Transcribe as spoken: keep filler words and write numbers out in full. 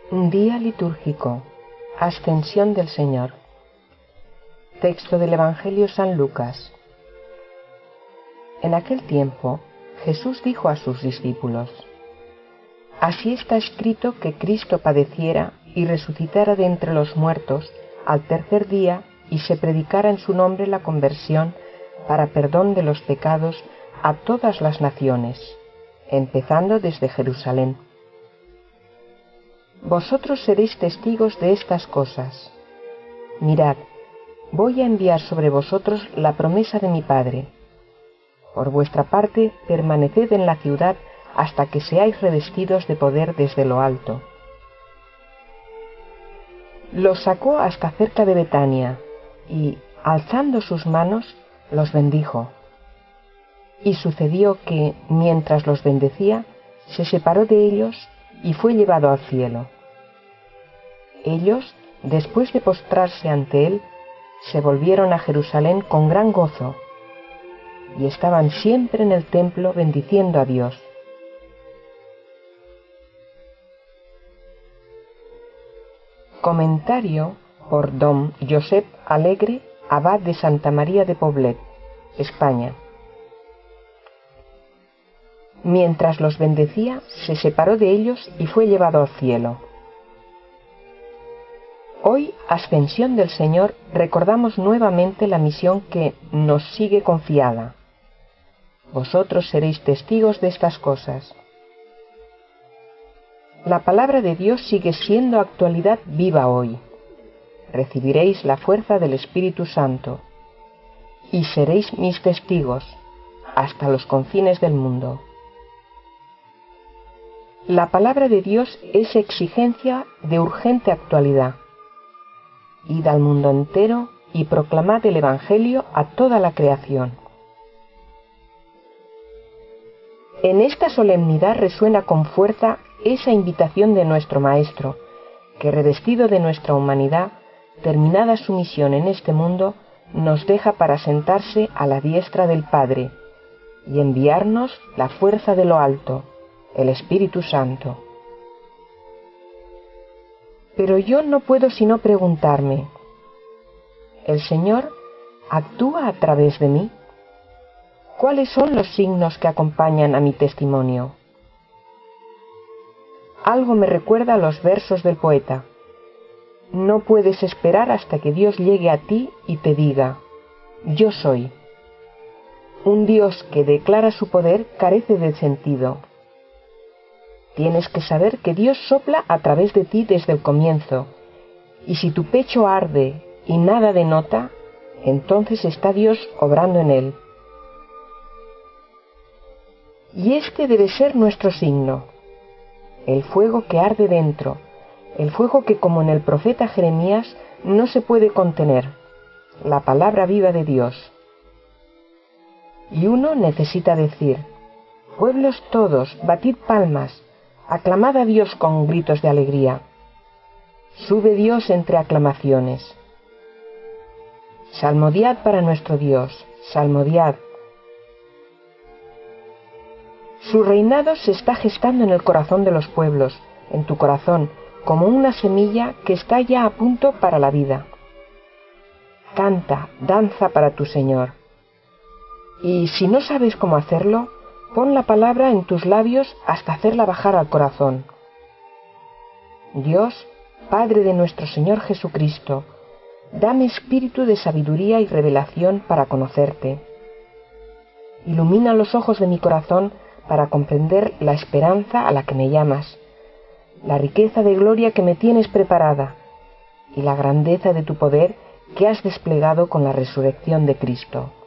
Un día litúrgico. Ascensión del Señor. Texto del Evangelio San Lucas. En aquel tiempo, Jesús dijo a sus discípulos: Así está escrito que Cristo padeciera y resucitara de entre los muertos al tercer día, y se predicara en su nombre la conversión para perdón de los pecados a todas las naciones, empezando desde Jerusalén. Vosotros seréis testigos de estas cosas. Mirad, voy a enviar sobre vosotros la promesa de mi Padre. Por vuestra parte, permaneced en la ciudad hasta que seáis revestidos de poder desde lo alto. Los sacó hasta cerca de Betania, y, alzando sus manos, los bendijo. Y sucedió que, mientras los bendecía, se separó de ellos y fue llevado al cielo. Ellos, después de postrarse ante él, se volvieron a Jerusalén con gran gozo, y estaban siempre en el templo bendiciendo a Dios. Comentario por don Josep Alegre, abad de Santa María de Poblet, España. Mientras los bendecía, se separó de ellos y fue llevado al cielo. Hoy, Ascensión del Señor, recordamos nuevamente la misión que nos sigue confiada. Vosotros seréis testigos de estas cosas. La palabra de Dios sigue siendo actualidad viva hoy. Recibiréis la fuerza del Espíritu Santo y seréis mis testigos hasta los confines del mundo. La palabra de Dios es exigencia de urgente actualidad. Id al mundo entero y proclamad el Evangelio a toda la creación. En esta solemnidad resuena con fuerza esa invitación de nuestro Maestro, que revestido de nuestra humanidad, terminada su misión en este mundo, nos deja para sentarse a la diestra del Padre y enviarnos la fuerza de lo alto, el Espíritu Santo. Pero yo no puedo sino preguntarme: ¿el Señor actúa a través de mí? ¿Cuáles son los signos que acompañan a mi testimonio? Algo me recuerda a los versos del poeta: no puedes esperar hasta que Dios llegue a ti y te diga: yo soy. Un Dios que declara su poder carece de sentido. Tienes que saber que Dios sopla a través de ti desde el comienzo, y si tu pecho arde y nada denota, entonces está Dios obrando en él. Y este debe ser nuestro signo, el fuego que arde dentro, el fuego que, como en el profeta Jeremías, no se puede contener, la palabra viva de Dios. Y uno necesita decir: pueblos todos, batid palmas, aclamad a Dios con gritos de alegría. Sube Dios entre aclamaciones. Salmodiad para nuestro Dios, salmodiad. Su reinado se está gestando en el corazón de los pueblos, en tu corazón, como una semilla que está ya a punto para la vida. Canta, danza para tu Señor. Y si no sabes cómo hacerlo, pon la palabra en tus labios hasta hacerla bajar al corazón. Dios, Padre de nuestro Señor Jesucristo, dame espíritu de sabiduría y revelación para conocerte. Ilumina los ojos de mi corazón para comprender la esperanza a la que me llamas, la riqueza de gloria que me tienes preparada y la grandeza de tu poder que has desplegado con la resurrección de Cristo.